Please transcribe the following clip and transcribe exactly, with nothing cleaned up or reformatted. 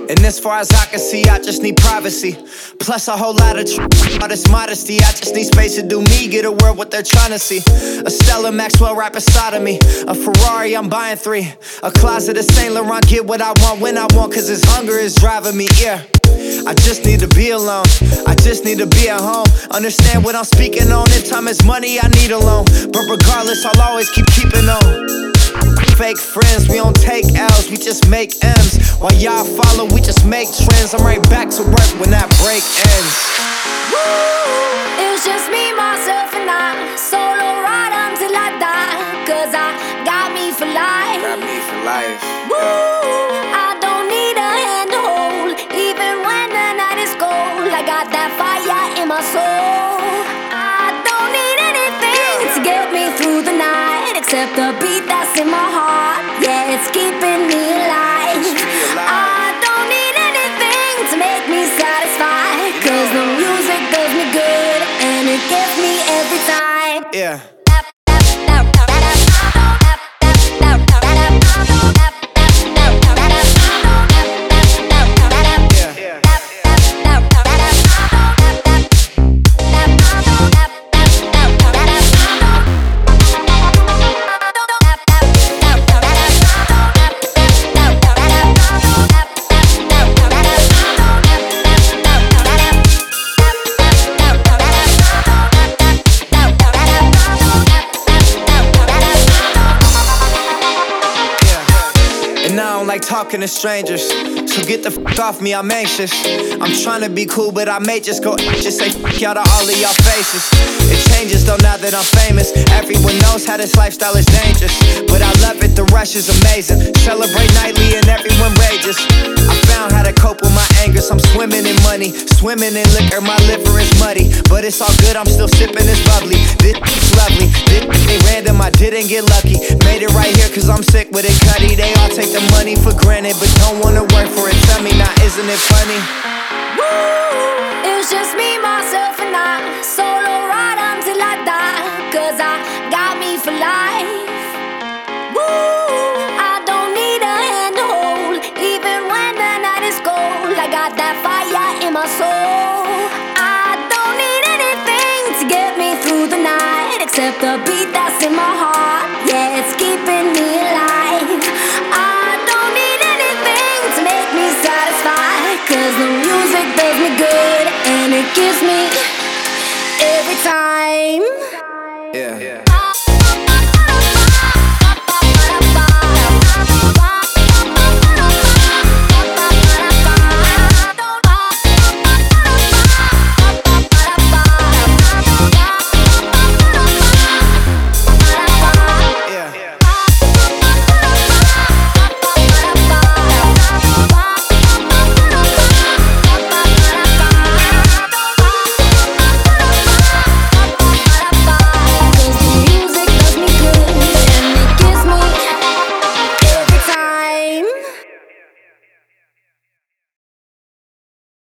And as far as I can see, I just need privacy. Plus a whole lot of tr- all this modesty. I just need space to do me, get a world what they're trying to see. A Stella Maxwell right beside of me. A Ferrari, I'm buying three. A closet of Saint Laurent, get what I want when I want, cause this hunger is driving me, yeah. I just need to be alone, I just need to be at home. Understand what I'm speaking on, in time is money, I need a loan. But regardless, I'll always keep keeping on. Fake friends, we don't take L's, we just make M's. While y'all follow, we just make trends. I'm right back to work when that break ends. Woo! It was just me, myself, and I. Solo ride until I die. Cause I got me for life. Got me for life. Woo! I don't need a hand to hold. Even when the night is cold, I got that fire in my soul. I don't need anything to get me through the night, except the beat that's in my heart. Yeah, it's keeping me alive. I don't need anything to make me satisfied, cause the music does me good and it gets me every time. Yeah. Like talking to strangers, so get the f*** off me, I'm anxious. I'm trying to be cool, but I may just go just say f*** y'all to all of y'all faces. It changes though now that I'm famous. Everyone knows how this lifestyle is dangerous, but I love it, the rush is amazing. Celebrate nightly and everyone rages. I found how to cope with my anger, so I'm swimming in money, swimming in liquor, my liver is muddy. But it's all good, I'm still sipping this bubbly. This is lovely, this ain't random, I didn't get lucky. Made it right here cause I'm sick with it, cutty. They all take the money for granted, but don't wanna work for it. Tell me now, isn't it funny? Woo! It was just me, myself, and I. Solo ride until I die, cause I got me for life. Woo! I don't need a hand to hold, even when the night is cold. I got that fire in my soul. I don't need anything to get me through the night, except the beat that's in my heart. Yeah, it's keeping me alive. I don't need anything to make me satisfied, cause the music does me good and it gives me every time. Yeah.